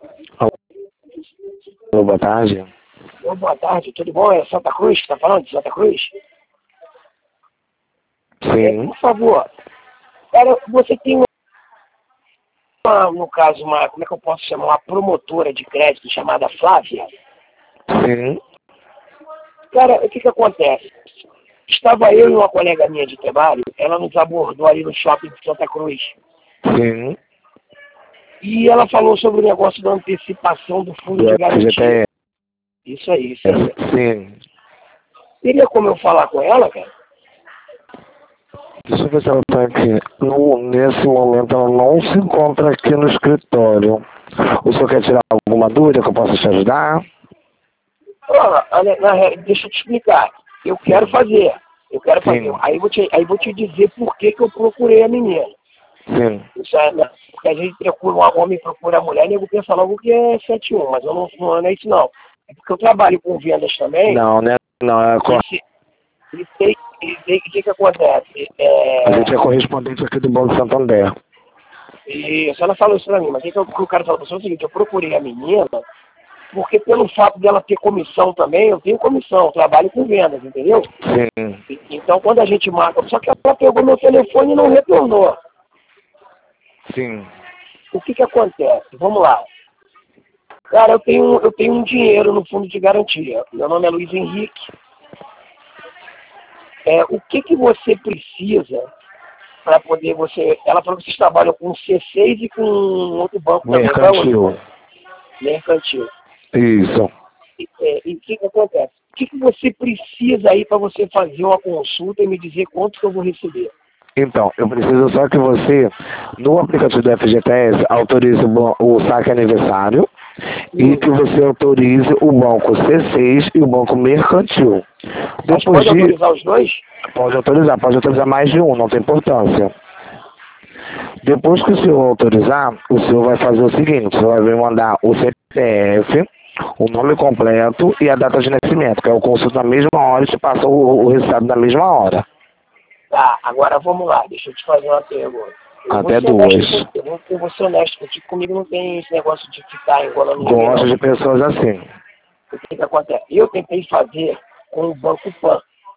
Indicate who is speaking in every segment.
Speaker 1: Alô, boa tarde.
Speaker 2: Boa tarde, tudo bom? É Santa Cruz que tá falando? De Santa Cruz?
Speaker 1: Sim.
Speaker 2: Por favor, cara, você tem no caso, como é que eu posso chamar? Uma promotora de crédito chamada Flávia?
Speaker 1: Sim.
Speaker 2: Cara, o que acontece? Estava eu e uma colega minha de trabalho, ela nos abordou ali no shopping de Santa Cruz.
Speaker 1: Sim.
Speaker 2: E ela falou sobre o negócio da antecipação do fundo de garantia.
Speaker 1: FGTS.
Speaker 2: Isso aí, isso aí.
Speaker 1: Sim.
Speaker 2: Teria como eu falar com ela, cara?
Speaker 1: Deixa eu ver se ela está aqui. Nesse momento ela não se encontra aqui no escritório. O senhor quer tirar alguma dúvida que eu possa te ajudar?
Speaker 2: Olha, deixa eu te explicar. Eu quero fazer.
Speaker 1: Sim.
Speaker 2: Aí vou te dizer por que eu procurei a menina.
Speaker 1: Sim.
Speaker 2: Isso é, né? Porque a gente procura um homem, procura a mulher, nego pensa logo que é 7-1, mas eu não é isso não. É porque eu trabalho com vendas também.
Speaker 1: Não, né? Não, é correto.
Speaker 2: E o que acontece?
Speaker 1: A gente é correspondente aqui do Banco Santander.
Speaker 2: E a senhora falou isso pra mim, mas o que eu quero falar pra você é o seguinte, eu procurei a menina, porque pelo fato dela ter comissão também, eu tenho comissão, eu trabalho com vendas, entendeu?
Speaker 1: Sim.
Speaker 2: Então quando a gente marca, só que ela pegou meu telefone e não retornou.
Speaker 1: Sim.
Speaker 2: O que acontece? Vamos lá. Cara, eu tenho um dinheiro no fundo de garantia. Meu nome é Luiz Henrique. O que você precisa para poder você... Ela falou que vocês trabalham com C6 e com outro banco também.
Speaker 1: Mercantil.
Speaker 2: Mercantil.
Speaker 1: Isso.
Speaker 2: E o que acontece? O que você precisa aí para você fazer uma consulta e me dizer quanto que eu vou receber?
Speaker 1: Então, eu preciso só que você, no aplicativo do FGTS, autorize o saque aniversário e que você autorize o banco C6 e o banco mercantil.
Speaker 2: Mas pode autorizar os dois?
Speaker 1: Pode autorizar mais de um, não tem importância. Depois que o senhor autorizar, o senhor vai fazer o seguinte, o senhor vai mandar o CPF, o nome completo e a data de nascimento, que é o consulto na mesma hora e te passa o resultado na mesma hora.
Speaker 2: Tá, agora vamos lá, deixa eu te fazer uma pergunta.
Speaker 1: Até duas.
Speaker 2: Eu vou ser honesto contigo, comigo não tem esse negócio de ficar enrolando ninguém.
Speaker 1: Gosto de pessoas assim.
Speaker 2: O que acontece? Eu tentei fazer com o Banco Pan.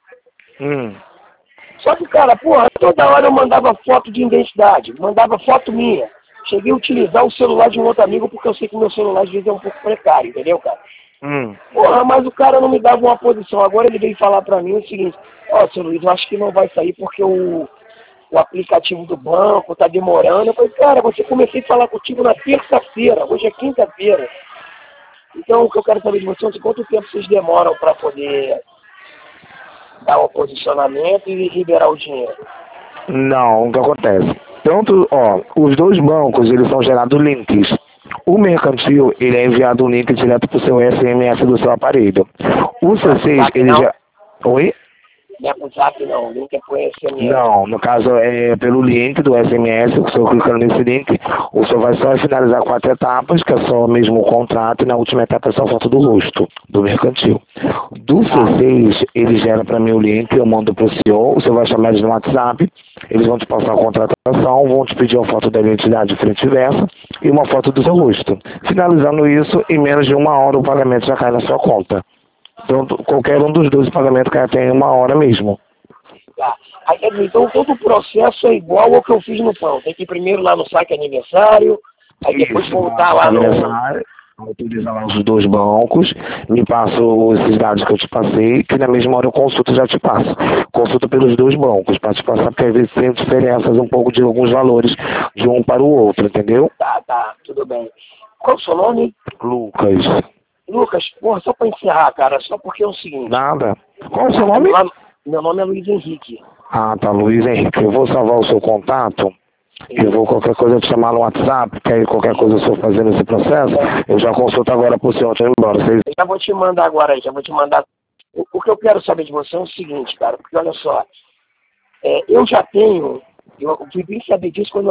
Speaker 2: Só que, cara, porra, toda hora eu mandava foto de identidade, mandava foto minha. Cheguei a utilizar o celular de um outro amigo porque eu sei que o meu celular às vezes é um pouco precário, entendeu, cara? Porra, mas o cara não me dava uma posição. Agora ele veio falar pra mim o seguinte: seu Luiz, eu acho que não vai sair porque o aplicativo do banco tá demorando. Eu falei, cara, você comecei a falar contigo na terça-feira, hoje é quinta-feira. Então o que eu quero saber de vocês é quanto tempo vocês demoram para poder dar um posicionamento e liberar o dinheiro.
Speaker 1: Não, o que acontece? Os dois bancos, eles são gerados links. O mercantil, ele é enviado um link direto para o seu SMS do seu aparelho. O C6, ele já... Oi?
Speaker 2: Não é pro Zap, não. O link é pro SMS.
Speaker 1: Não, no caso é pelo link do SMS, o senhor clicando nesse link, o senhor vai só finalizar 4 etapas, que é só mesmo o contrato, e na última etapa é só a foto do rosto, do mercantil. Do C6, ele gera para mim o link, eu mando pro senhor, o senhor vai chamar eles no WhatsApp, eles vão te passar a contratação, vão te pedir uma foto da identidade frente e versa e uma foto do seu rosto. Finalizando isso, em menos de 1 hora o pagamento já cai na sua conta. Então, qualquer um dos dois pagamentos cai até em 1 hora mesmo.
Speaker 2: Tá. Aí, então todo o processo é igual ao que eu fiz no pão. Tem que ir primeiro lá no saque aniversário, aí depois voltar lá no...
Speaker 1: Autorizar lá os dois bancos, me passa esses dados que eu te passei, que na mesma hora eu consulto já te passo. Consulta pelos dois bancos, para te passar, porque às vezes tem diferenças um pouco de alguns valores de um para o outro, entendeu?
Speaker 2: Tá, tudo bem. Qual é o seu nome?
Speaker 1: Lucas,
Speaker 2: porra, só para encerrar, cara, só porque é o seguinte...
Speaker 1: Nada. Qual é o seu nome?
Speaker 2: Meu nome é Luiz Henrique.
Speaker 1: Ah, tá, Luiz Henrique. Eu vou salvar o seu contato. Eu vou qualquer coisa te chamar no WhatsApp, que aí qualquer coisa eu for fazer nesse processo, eu já consulto agora pro senhor, deixa eu ir embora.
Speaker 2: Eu já vou te mandar agora, O que eu quero saber de você é o seguinte, cara, porque olha só, eu vim saber disso quando eu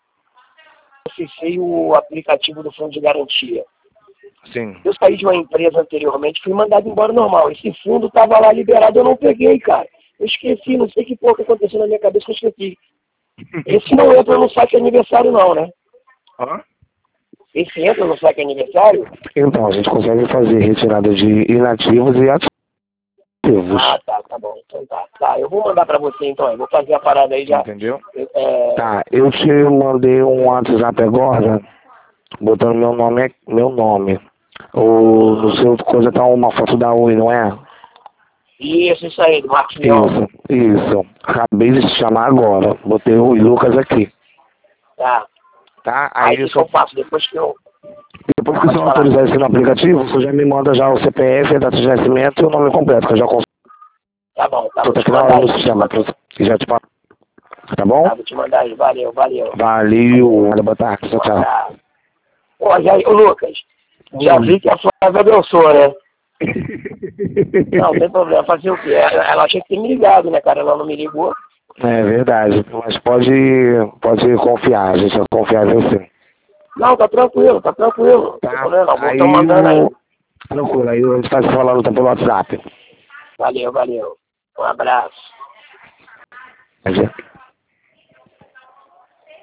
Speaker 2: acessei o aplicativo do fundo de garantia.
Speaker 1: Sim.
Speaker 2: Eu saí de uma empresa anteriormente, fui mandado embora normal. Esse fundo estava lá liberado, eu não peguei, cara. Eu esqueci, não sei que porra que aconteceu na minha cabeça que eu esqueci. Esse não entra no site aniversário não, né? Esse entra no saque aniversário?
Speaker 1: Então, a gente consegue fazer retirada de inativos e ativos.
Speaker 2: Ah, tá bom. Então tá, eu vou mandar pra você então, eu vou fazer a parada aí já.
Speaker 1: Entendeu? Tá, eu te mandei um WhatsApp agora, botando meu nome. No seu coisa tá uma foto da Oi, não é?
Speaker 2: Isso aí, do Marcos Leão.
Speaker 1: Isso. Acabei de te chamar agora. Botei o Lucas aqui.
Speaker 2: Tá.
Speaker 1: Tá?
Speaker 2: Aí o que eu faço? Depois que
Speaker 1: o senhor autorizar isso no aplicativo, você já me manda já o CPF, a data de nascimento e o nome completo, que eu já consulto.
Speaker 2: Tá bom, tá.
Speaker 1: Tô aqui na hora no sistema, que já te passo. Tá bom?
Speaker 2: Tá, vou te mandar aí. Valeu.
Speaker 1: Valeu. Boa tarde. Tchau, tchau.
Speaker 2: Pô, ô Lucas, já vi que a Flávia abençoa, né? Não tem problema, fazer o quê? Ela achei que tinha me ligado, né, cara? Ela não me ligou.
Speaker 1: É verdade, mas pode confiar, a gente vai confiar em você.
Speaker 2: Não, tá tranquilo.
Speaker 1: Tá.
Speaker 2: Não tem problema, não. Vou estar mandando aí.
Speaker 1: Tranquilo, aí a gente tá se falando pelo WhatsApp.
Speaker 2: Valeu. Um abraço.